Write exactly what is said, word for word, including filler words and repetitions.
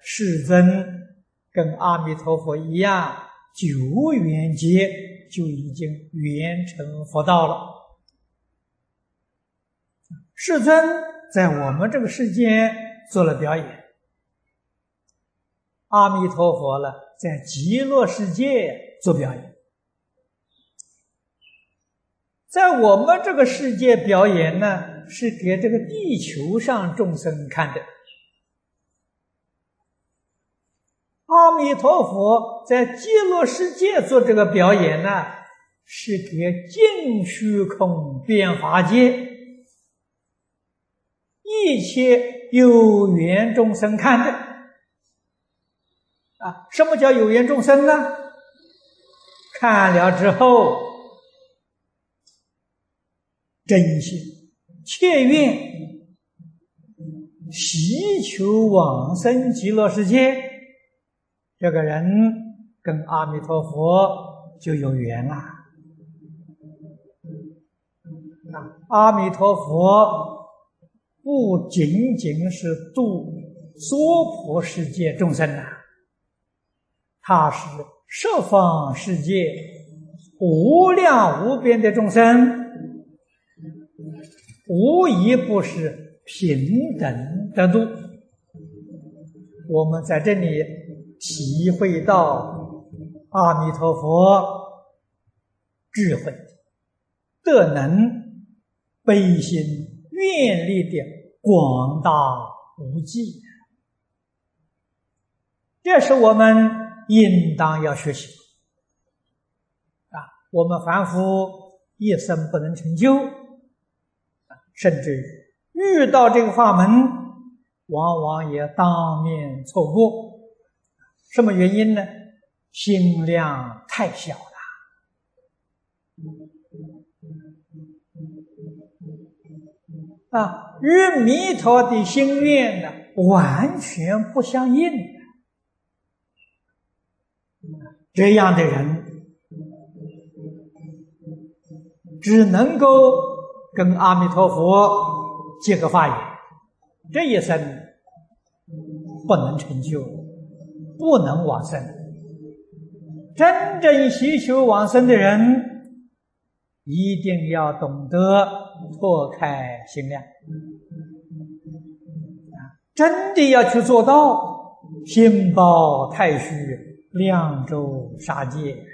世尊跟阿弥陀佛一样，九缘劫就已经圆成佛道了。世尊在我们这个世界做了表演，阿弥陀佛呢，在极乐世界做表演。在我们这个世界表演呢，是给这个地球上众生看的。阿弥陀佛在极乐世界做这个表演呢，是给尽虚空遍法界一切有缘众生看的。啊，什么叫有缘众生呢？看了之后，真心切愿祈求往生极乐世界，这个人跟阿弥陀佛就有缘了。阿弥陀佛不仅仅是度娑婆世界众生啊，他是十方世界无量无边的众生，无一不是平等的度。我们在这里体会到阿弥陀佛智慧、德能、悲心、愿力的广大无际，这是我们应当要学习啊！我们凡夫一生不能成就，甚至遇到这个法门，往往也当面错过。什么原因呢？心量太小了。啊，与弥陀的心愿呢，完全不相应。这样的人，只能够跟阿弥陀佛结个法缘，这一生不能成就，不能往生。真正希求往生的人，一定要懂得拓开心量，真的要去做到心包太虚，量周杀戒。